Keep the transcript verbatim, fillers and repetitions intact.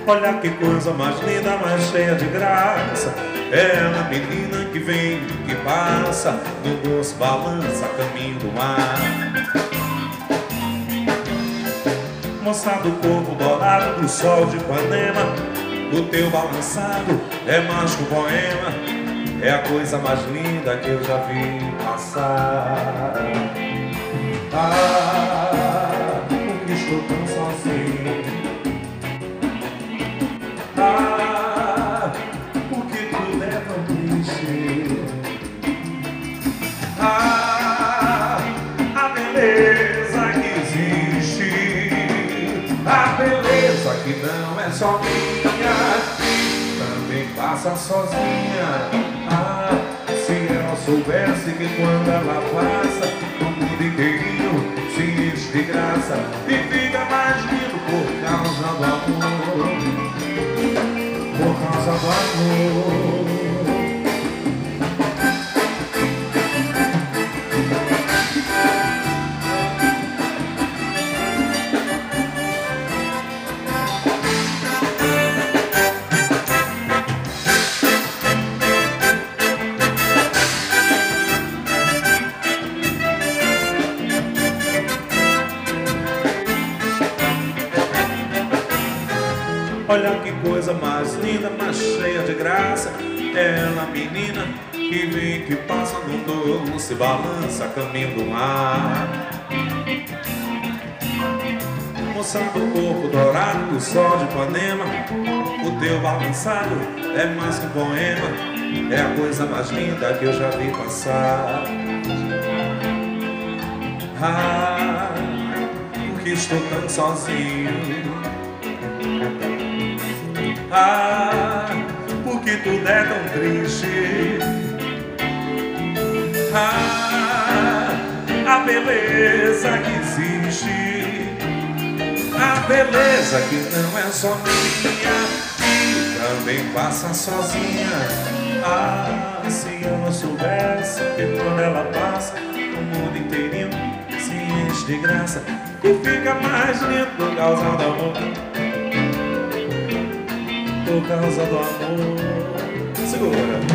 Olha que coisa mais linda, mais cheia de graça. Ela, menina que vem, que passa, no doce balança, caminho do mar. Moça do corpo dourado do sol de Ipanema, o teu balançado é mais que um poema. É a coisa mais linda que eu já vi passar. Ah, porque estou tão sozinho. Ah, porque tudo é tão triste. Ah, a beleza que existe, a beleza que não é só minha, também passa sozinha. Ah, se ela soubesse que quando ela passa, o mundo inteirinho se enche de graça e fica mais lindo por causa do amor, por causa do amor. Olha que coisa mais linda, mais cheia de graça. Ela, menina que vem, que passa no doce balança, caminho do mar. Moça do corpo dourado do sol de Ipanema, o teu balançado é mais que um poema. É a coisa mais linda que eu já vi passar. Ah, porque estou tão sozinho. Ah, porque tudo é tão triste. Ah, a beleza que existe, a beleza que não é só minha, e também passa sozinha. Ah, se ela soubesse que quando ela passa, o mundo inteirinho se enche de graça e fica mais lindo por causa do amor, por causa do amor. Segura.